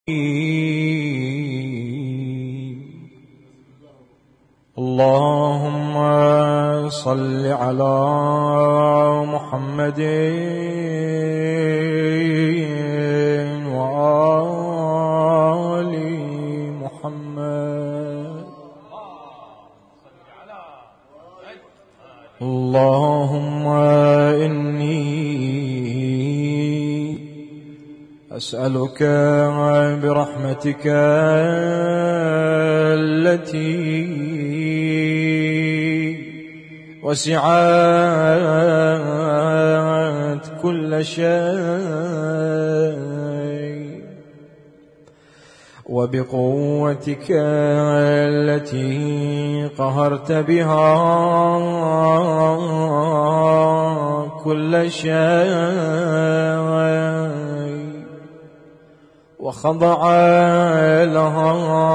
اللهم صل على محمد وآل محمد. اللهم إني أسألك برحمتك التي وسعت كل شيء، وبقوتك التي قهرت بها كل شيء وخضع لها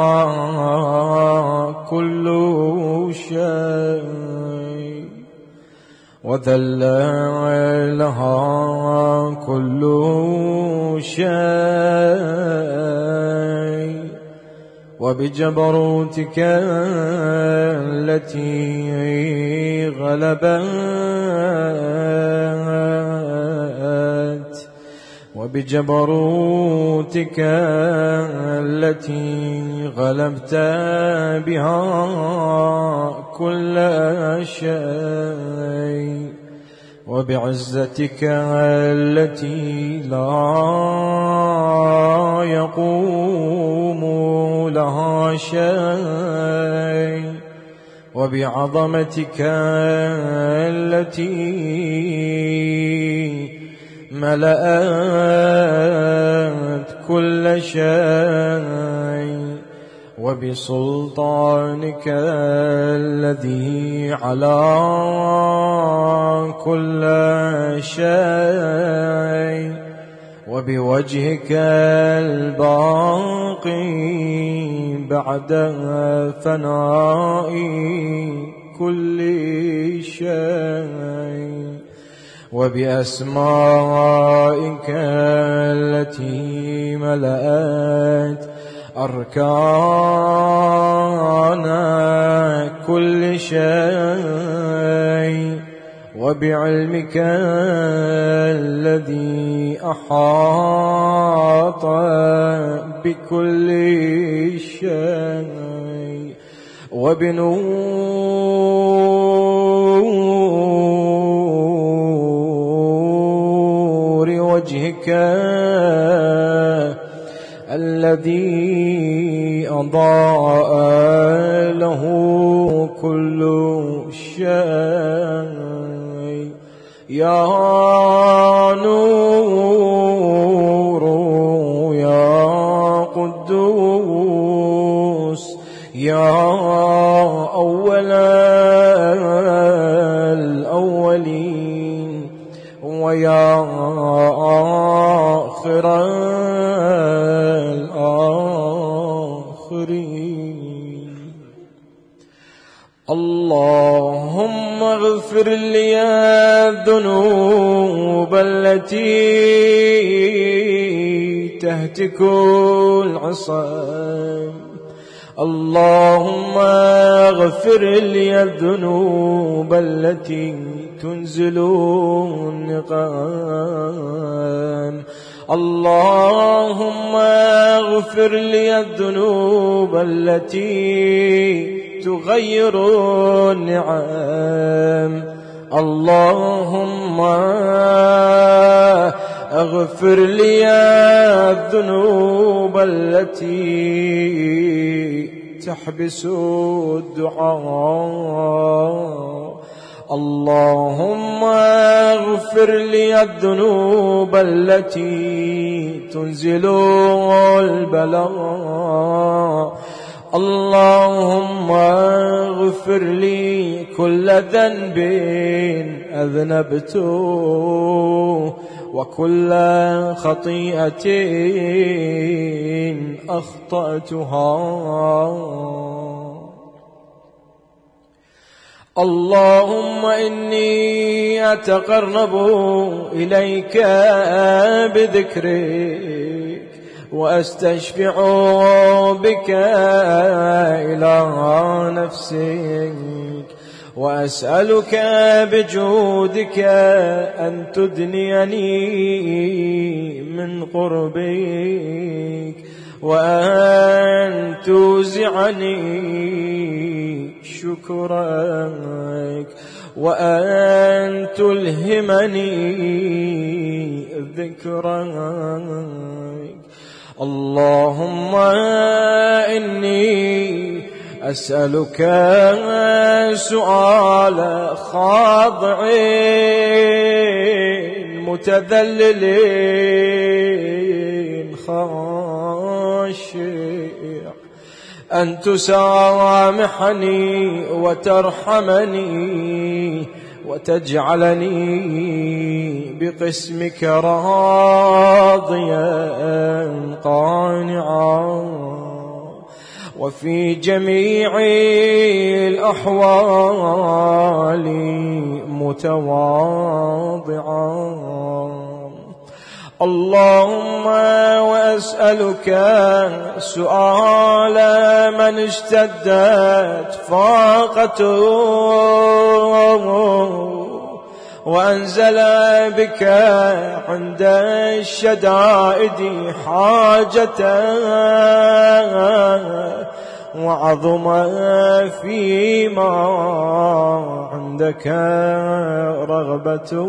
كل شيء وذل لها كل شيء، وبجبروتك التي غلبت، وبجبروتك التي غلبت بها كل شيء، وبعزتك التي لا يقوم لها شيء، وبعظمتك التي ملأت كل شيء، وبسلطانك الذي على كل شيء، وبوجهك الباقي بعد فناء كل شيء، وبأسمائك التي ملأت أركان كل شيء، وبعلمك الذي أحاط بكل شيء، وبنور وجهك الذي أضاء له كل شيء، يا نور يا قدوس يا أول الأولين ويا آخر الآخرين. اللهم اغفر لي الذنوب التي تهتك العصام، اللهم اغفر لي الذنوب التي تنزل النقام، اللهم اغفر لي الذنوب التي تغير النعم، اللهم اغفر لي الذنوب التي تحبس الدعاء، اللهم اغفر لي الذنوب التي تنزل البلاء، اللهم اغفر لي كل ذنب أذنبته وكل خطيئة أخطأتها. اللهم إني أتقرب إليك بذكرك وأستشفع بك إلى نفسك، وأسألك بجودك أن تدنيني من قربك، وأن توزعني شكرك، وأن تلهمني ذكرك. اللهم إني أسألك سؤال خاضع متذلل خاشع، أن تسامحني وترحمني وتجعلني بقسمك راضيا قانعا، وفي جميع الأحوال متواضعا. اللهم وأسألك سؤال من اشتدت فاقته وأنزل بك عند الشدائد حاجته، وعظم فيما عندك رغبته.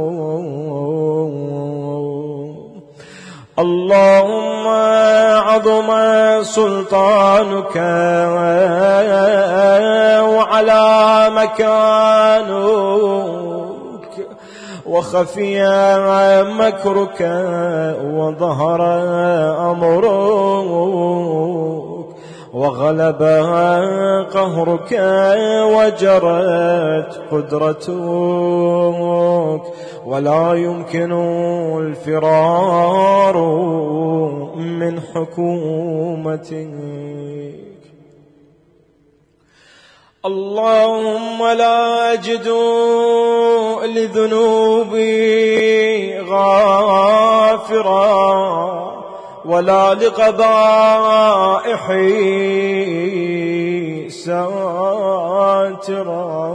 اللهم عظم سلطانك وعلى مكانك، وخفي مكرك وظهر أمرك، وغلب قهرك وجرت قدرتك، ولا يمكن الفرار من حكومتك. اللهم لا أجد لذنوبي غافرا، ولا لقبائحي ساترا،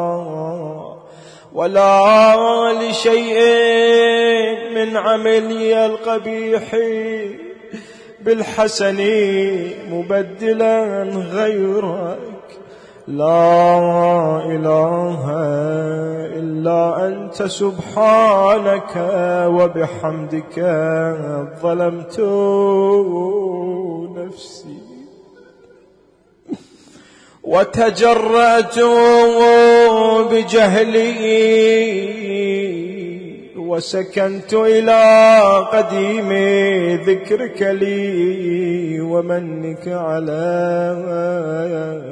ولا لشيء من عملي القبيح بالحسن مبدلا غيرك. لا إله إلا أنت سبحانك وبحمدك ظلمت نفسي وتجرأت بجهلي، وسكنت إلى قديم ذكرك لي ومنك علي.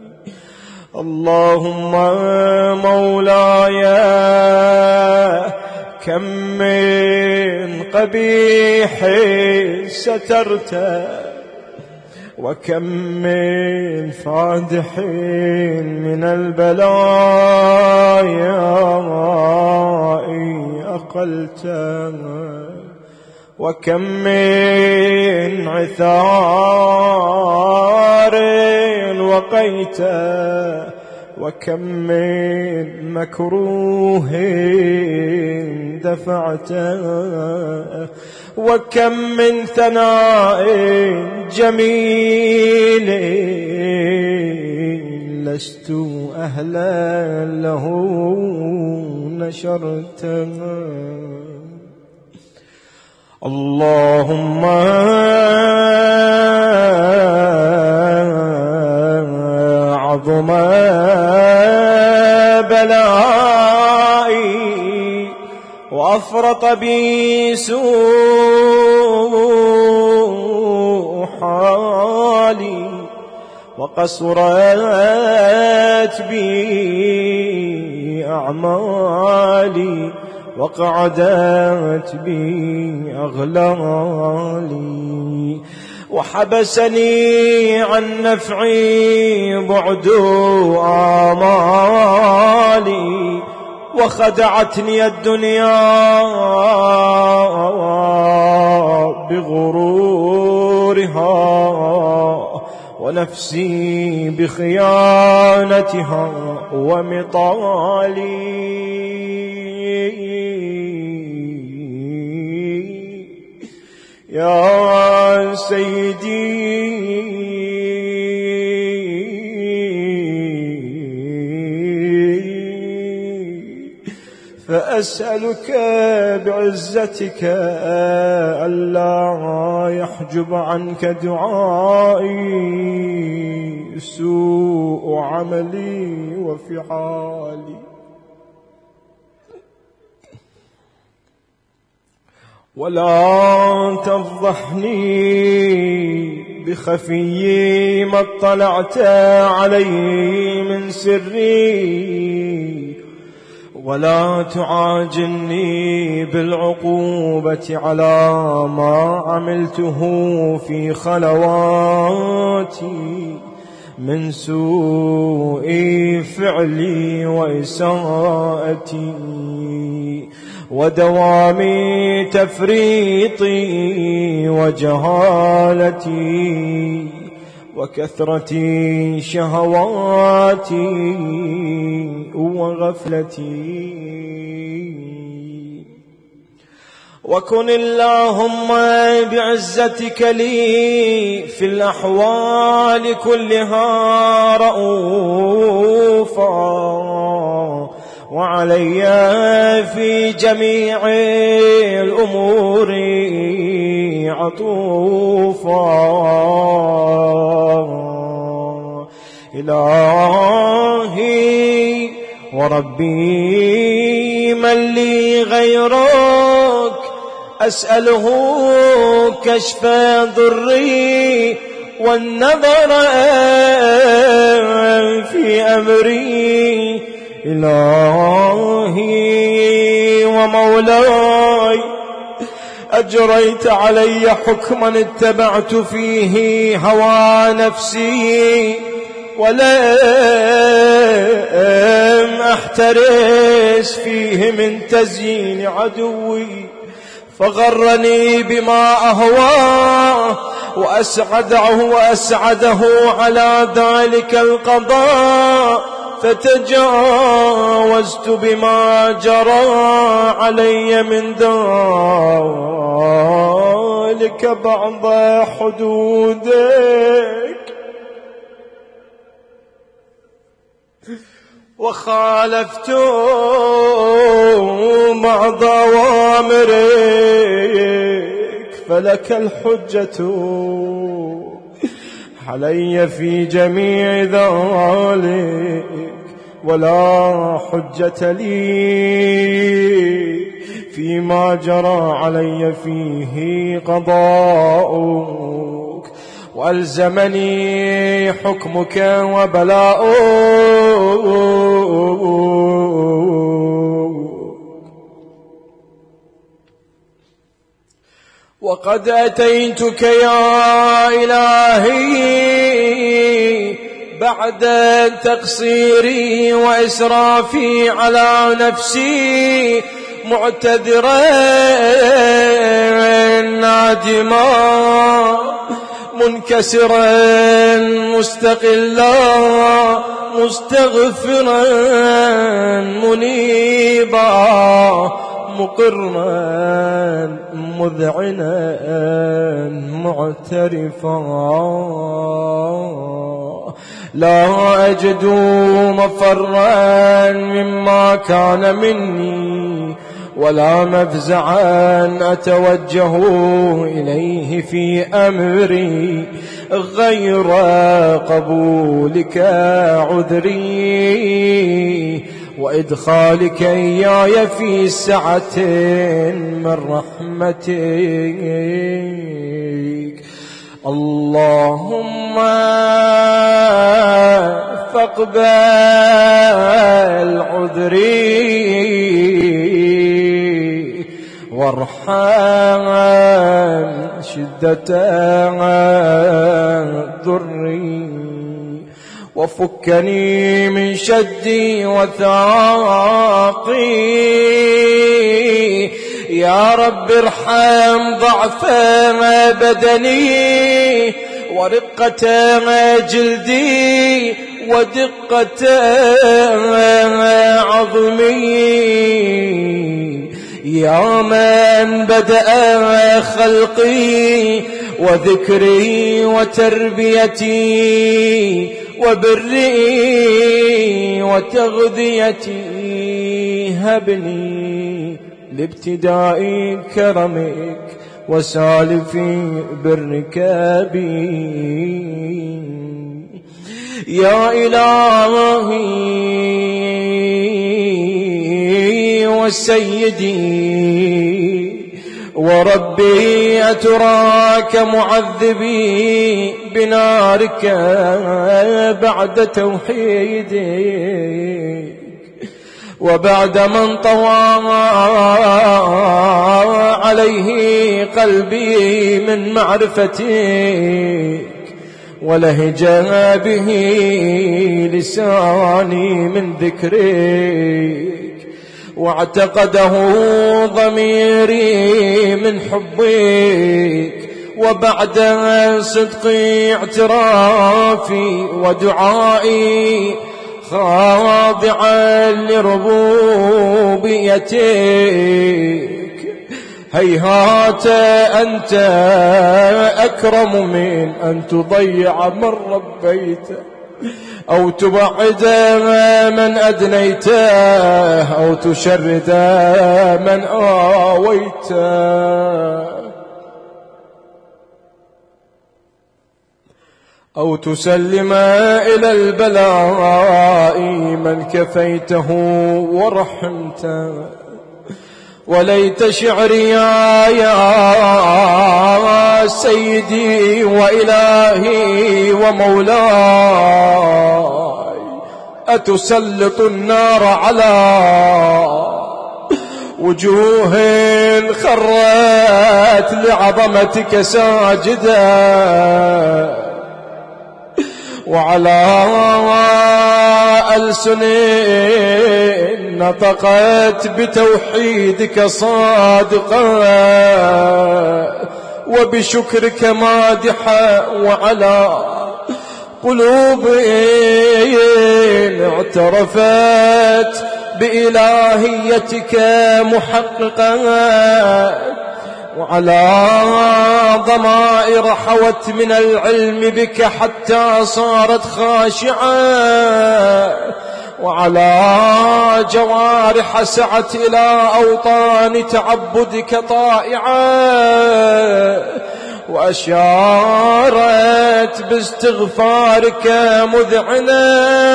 اللهم مولاي كم من قبيح سترت، وكم من فادح من البلايا أقلت، وكم من عثار وقيت، وكم من مكروه دفعت، وكم من ثناء جميل لست أهلا له نشرت. اللهم عظم بلائي وأفرط بي سوء حالي، وقصرت بي أعمالي، وقعدت بي أغلالي، وحبسني عن نفعي بعد آمالي، وخدعتني الدنيا بغرورها ونفسي بخيانتها ومطالي يا سيدي فأسألك بعزتك ألا يحجب عنك دعائي سوء عملي وفعالي، ولا تفضحني بخفي ما اطلعت عليه من سري، ولا تعاجلني بالعقوبة على ما عملته في خلواتي من سوء فعلي وإساءتي ودوام تفريطي وجهالتي وكثرة شهواتي وغفلتي. وكن اللهم بعزتك لي في الأحوال كلها رؤوفا وعلي في جميع الأمور عطوفا. إلهي وربي من لي غيرك أسأله كشف ضري والنظر في أمري. إلهي ومولاي أجريت علي حكما اتبعت فيه هوى نفسي ولم أحترس فيه من تزيين عدوي، فغرني بما أهواه وأسعده على ذلك القضاء، فتجاوزت بما جرى علي من ذلك بعض حدودك، وخالفت بعض أوامرك، فلك الحجة علي في جميع ذلك ولا حجة لي فيما جرى علي فيه قضاؤك، وألزمني حكمك وبلاؤك. وقد أتيتك يا إلهي بعد تقصيري وإسرافي على نفسي معتذرا نادما منكسرا مستقلا مستغفرا منيبا مقرا مذعنا معترفا، لا أجد مفرا مما كان مني ولا مفزعا أتوجه إليه في أمري غير قبولك عذري وإدخالك إياي في سعة من رحمتك. اللهم فاقبل عذري وارحم شدة ضري وفكني من شدي وثاقي. يا رب ارحم واضحا ضعف بدني ورقة جلدي ودقة عظمي، يا من بدأ خلقي وذكري وتربيتي وبري وتغذيتي، هبني لابتداء كرمك وسالف برك بي. يا إلهي وسيدي وربي، أتراك معذبي بنارك بعد توحيدك وبعد من طوى عليه قلبي من معرفتك ولهج به لساني من ذكرك واعتقده ضميري من حبك وبعد صدق اعترافي ودعائي خاضعا لربوبيتك، هيهات أنت أكرم من أن تضيع من ربيته أو تبعد من أدنيته أو تشرد من آويته أو تسلم إلى البلاء من كفيته ورحمته. وليت شعري يا سيدي وإلهي ومولاي أتسلط النار على وجوه خرت لعظمتك ساجدة وعلى ألسن نطقت بتوحيدك صادقة وبشكرك مادحة وعلى قلوب اعترفت بإلهيتك محققة وعلى ضمائر حوت من العلم بك حتى صارت خاشعة وعلى جوارح سعت إلى أوطان تعبدك طائعة وأشارت باستغفارك مذعنة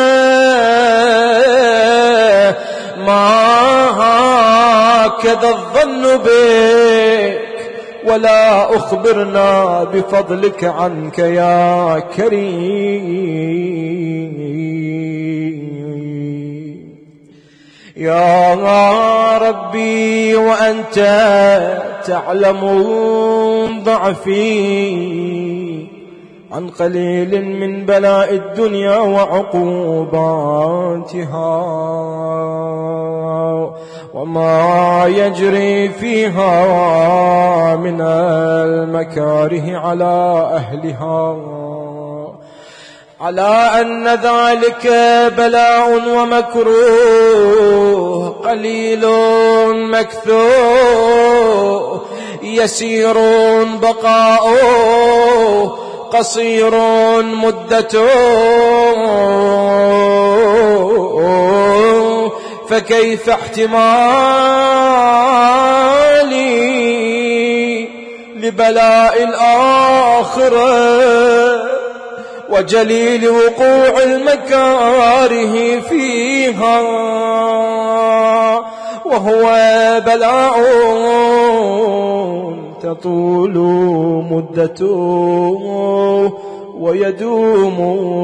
ما هكذا الظن بك ولا أخبرنا بفضلك عنك يا كريم. يا ربي وأنت تعلم ضعفي عن قليل من بلاء الدنيا وعقوباتها وما يجري فيها من المكاره على أهلها، على أن ذلك بلاء ومكروه قليل مكثور يسير بقاؤه قصير مدته، فكيف احتمالي لبلاء الآخرة وجليل وقوع المكاره فيها وهو بلاء تطول مدته ويدوم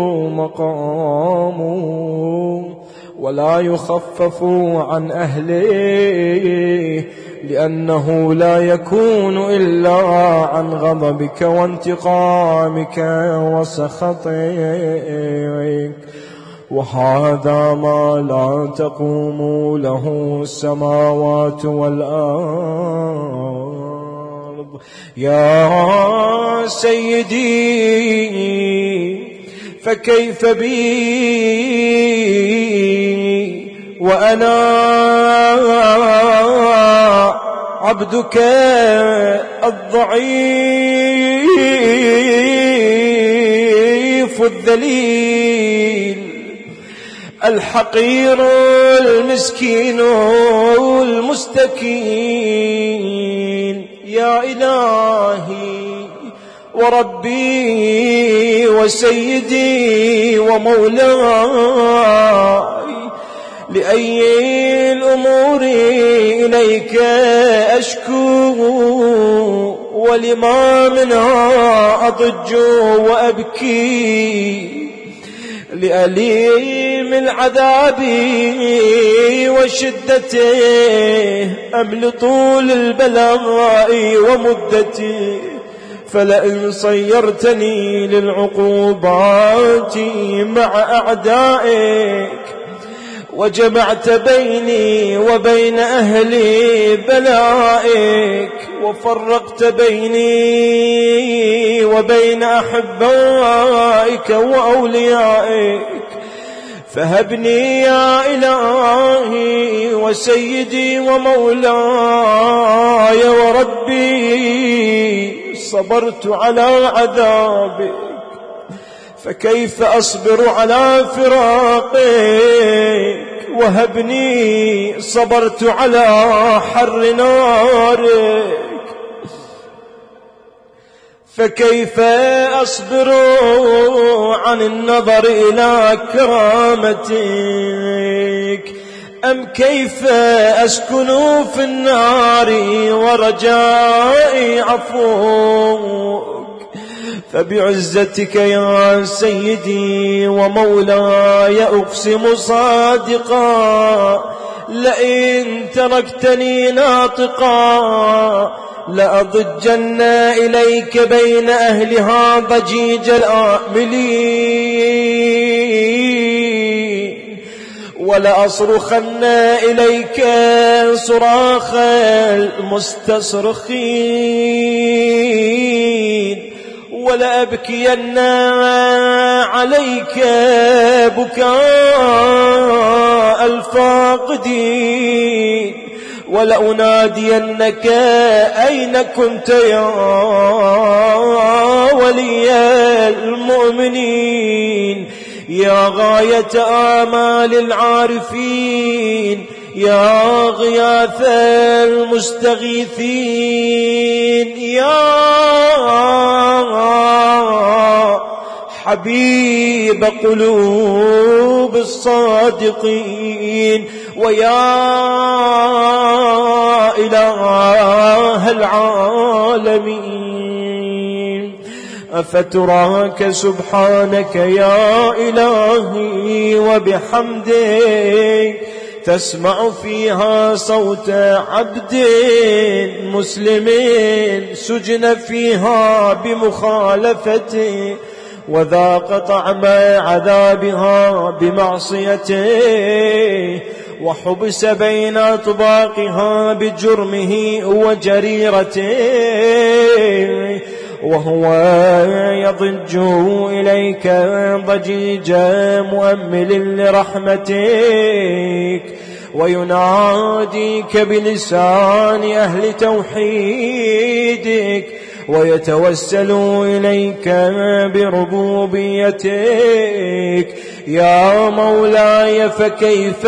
مقامه ولا يخفف عن أهله لأنه لا يكون إلا عن غضبك وانتقامك وسخطك، وهذا ما لا تقوم له السماوات والأرض. يا سيدي فكيف بي وأنا عبدك الضعيف الذليل الحقير المسكين المستكين. يا إلهي وربي وسيدي ومولاي لأي الأمور إليك أشكو ولما منها أضج وأبكي لأليم العذاب وشدته أم لطول البلاء ومدته فلئن صيرتني للعقوبات مع أعدائك وجمعت بيني وبين أهل بلائك وفرقت بيني وبين أحبائك وأوليائك فهبني يا إلهي وسيدي ومولاي وربي صبرت على عذابك فكيف أصبر على فراقك وهبني صبرت على حر نارك فكيف أصبر عن النظر إلى كرامتك أم كيف أسكن في النار ورجائي عفوك فبعزتك يا سيدي ومولاي أقسم صادقا لئن تركتني ناطقا لأضجن إليك بين أهلها ضجيج الآملين ولأصرخن إليك صراخ المستصرخين ولأبكين عليك بكاء الفاقدين ولأنادينك أين كنت يا ولي المؤمنين يا غاية آمال العارفين يا غياث المستغيثين يا حبيب قلوب الصادقين ويا إله العالمين أفتراك سبحانك يا إلهي وبحمدك تسمع فيها صوت عبد مسلم سجن فيها بمخالفته وذاق طعم عذابها بمعصيته وحبس بين أطباقها بجرمه وجريرته وهو يضج إليك ضجيج مؤمل لرحمتك ويناديك بلسان أهل توحيدك ويتوسل إليك بربوبيتك يا مولاي فكيف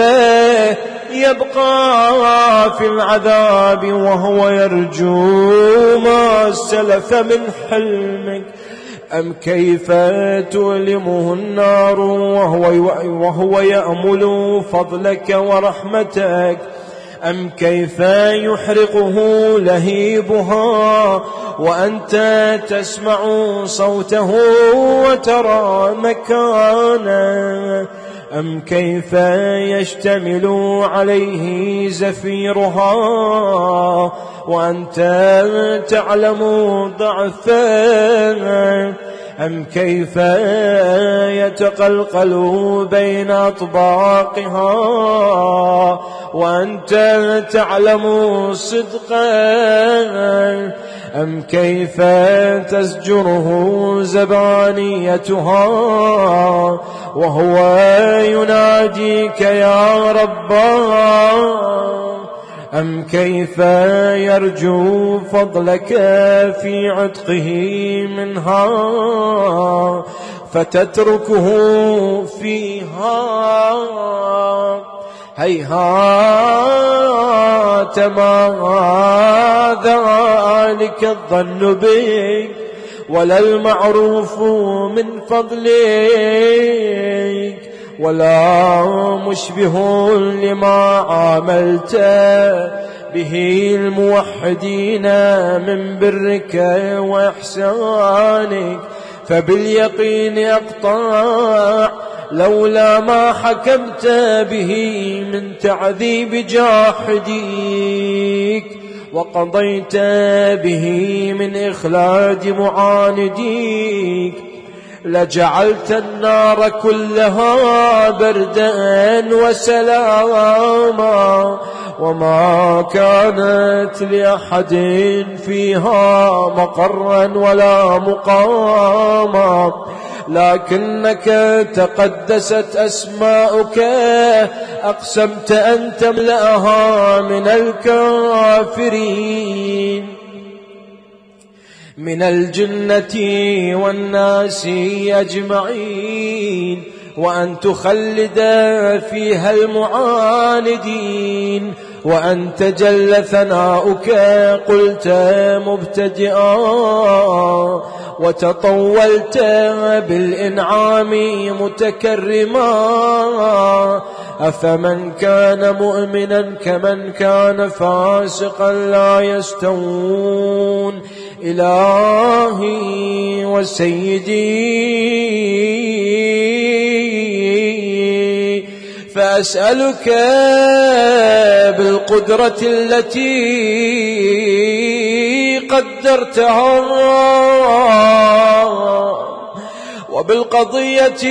يبقى في العذاب وهو يرجو ما سلف من حلمك أم كيف تؤلمه النار وهو يأمل فضلك ورحمتك أم كيف يحرقه لهيبها وأنت تسمع صوته وترى مكانه أم كيف يشتمل عليه زفيرها وأنت تعلم ضعفه أم كيف يتقلقل بين أطباقها وأنت تعلم صدقا؟ أم كيف تزجره زبانيتها وهو يناديك يا ربا؟ أم كيف يرجو فضلك في عتقه منها فتتركه فيها؟ هيهات ما ذلك الظن بك ولا المعروف من فضلك ولا مشبه لما عاملت به الموحدين من برك وإحسانك. فباليقين أقطع لولا ما حكمت به من تعذيب جاحديك وقضيت به من إخلاج معانديك لجعلت النار كلها بردا وسلاما وما كانت لأحد فيها مقرا ولا مقاما، لكنك تقدست أسماؤك أقسمت أن تملأها من الكافرين من الجنة والناس أجمعين، وأن تخلد فيها المعاندين، وأن تجل ثناؤك قلت مبتدئا وتطولت بالإنعام متكرما. أفمن كان مؤمنا كمن كان فاسقا لا يستوون. إلهي وسيدي فأسألك بالقدرة التي قدرتها وبالقضية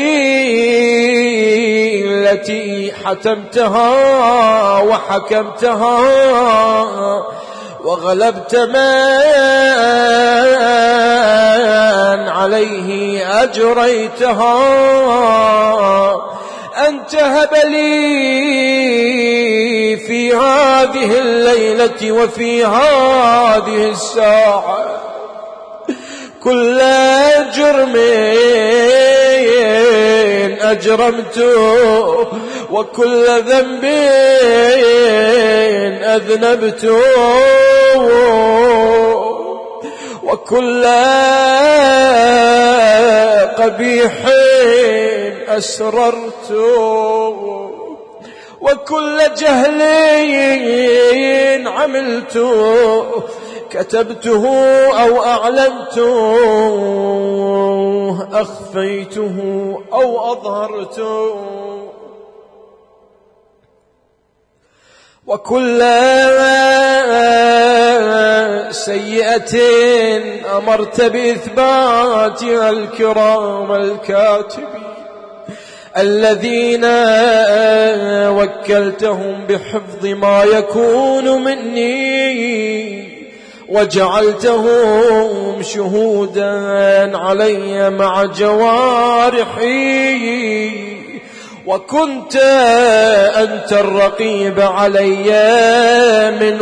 التي حتمتها وحكمتها وغلبت من عليه أجريتها، أن تهب لي في هذه الليلة وفي هذه الساعة كل جرم أجرمته وكل ذنب أذنبته وكل قبيح أسررته وكل جهل عملته كتبته أو أعلنته أخفيته أو أظهرته وكل سيئة أمرت بإثباتها الكرام الكاتبين الذين وكلتهم بحفظ ما يكون مني وجعلتهم شهودا علي مع جوارحي، وكنت أنت الرقيب علي من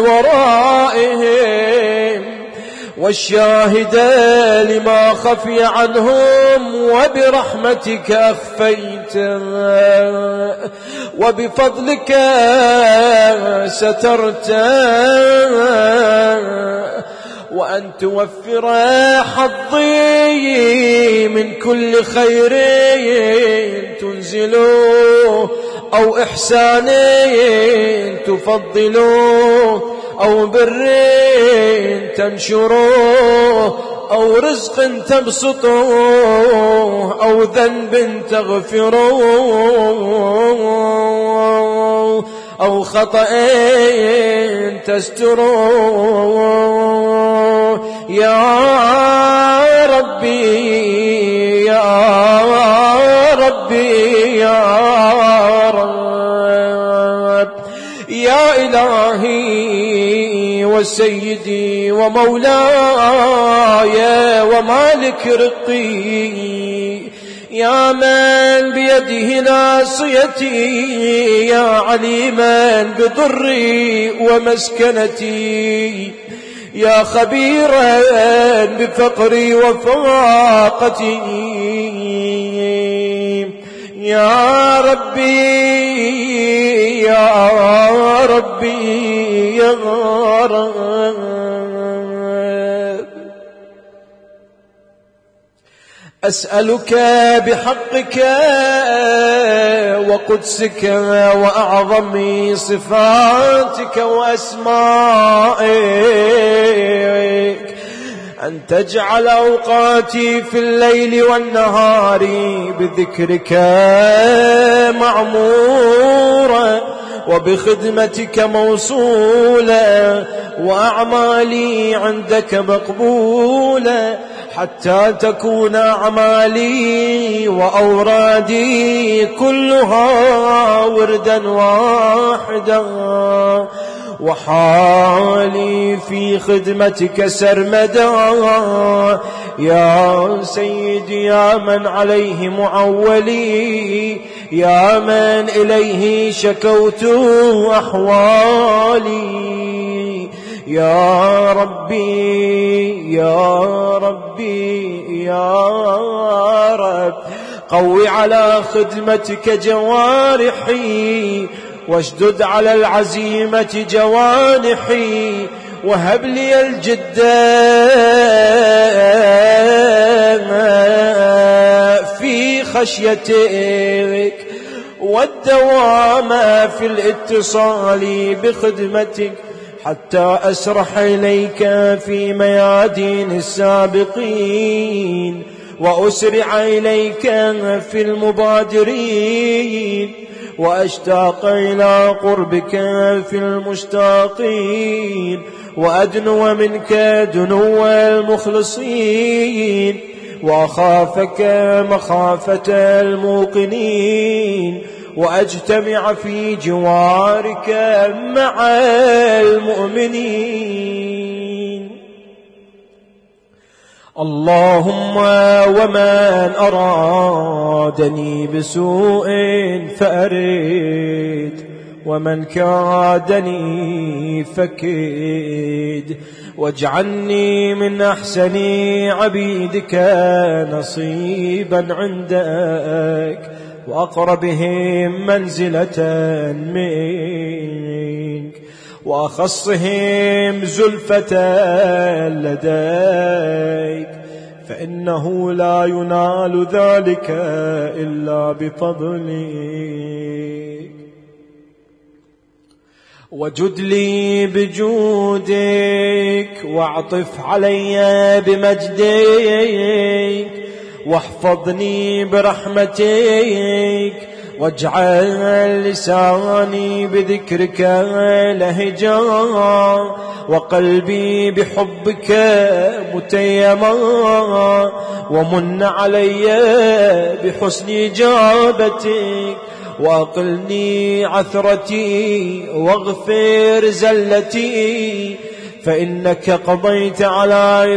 ورائهم والشاهد لما خفي عنهم، وبرحمتك أخفيت وبفضلك سترت، وأن توفر حظي من كل خير تنزله أو إحسان تفضله أو بر تنشره أو رزق تبسطه أو ذنب تغفره أو خطأ تستر يا ربي يا ربي يا رب يا إلهي وسيدي ومولاي ومالك رقي يا من بيده ناصيتي يا عليما بضري ومسكنتي يا خبيرا بفقري وفاقتي يا ربي يا ربي يا رب أسألك بحقك وقدسك وأعظم صفاتك وأسمائك أن تجعل أوقاتي في الليل والنهار بذكرك معمورة وبخدمتك موصولة وأعمالي عندك مقبولة حتى تكون أعمالي وأورادي كلها وردا واحدا وحالي في خدمتك سرمدا يا سيدي يا من عليه معولي يا من إليه شكوت أحوالي يا ربي يا ربي يا رب قوي على خدمتك جوارحي واشدد على العزيمة جوانحي وهب لي الجدة في خشيتك والدوام في الاتصال بخدمتك حتى أسرح إليك في ميادين السابقين وأسرع إليك في المبادرين وأشتاق إلى قربك في المشتاقين وأدنو منك دنو المخلصين وأخافك مخافة الموقنين وأجتمع في جوارك مع المؤمنين اللهم ومن أرادني بسوء فأرد ومن كادني فكد واجعلني من أحسن عبيدك نصيبا عندك وأقربهم منزلة منك وأخصهم زلفة لديك فإنه لا ينال ذلك إلا بفضلك وجد لي بجودك واعطف علي بمجدك واحفظني برحمتك واجعل لساني بذكرك لهجا وقلبي بحبك متيما ومن علي بحسن إجابتك وأقلني عثرتي واغفر زلتي فإنك قضيت على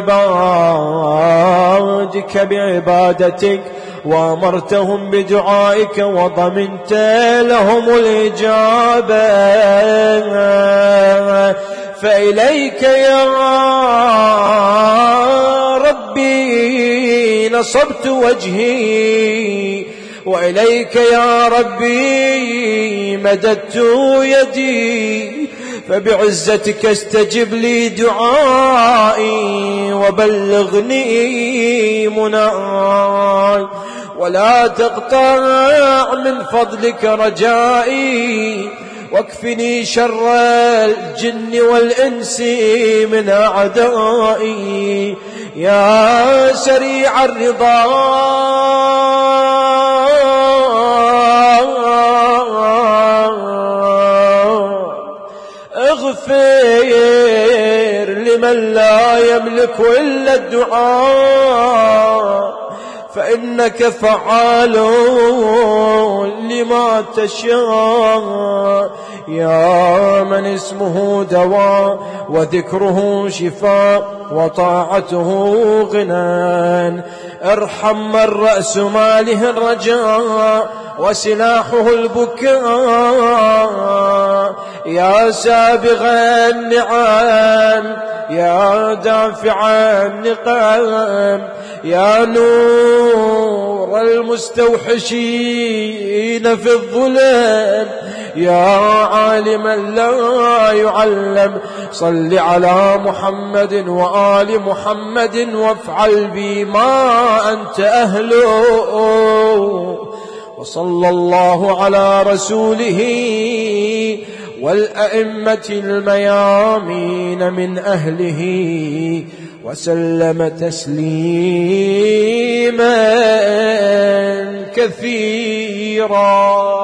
عبادك بعبادتك وأمرتهم بدعائك وضمنت لهم الإجابة فإليك يا ربي نصبت وجهي وإليك يا ربي مددت يدي فبعزتك استجب لي دعائي وبلغني مناي ولا تقطع من فضلك رجائي واكفني شر الجن والإنس من أعدائي يا سريع الرضا لا يملك إلا الدعاء، فإنك فعال لما تشاء، يا من اسمه دواء وذكره شفاء وطاعته غنى. ارحم من رأس ماله الرجاء وسلاحه البكاء، يا سابغ النعم يا دافع النقم، يا نور المستوحشين في الظلم، يا عالما لا يعلم، صل على محمد وآل محمد وافعل بما أنت أهله. وصلى الله على رسوله والأئمة الميامين من أهله وسلم تسليما كثيرا.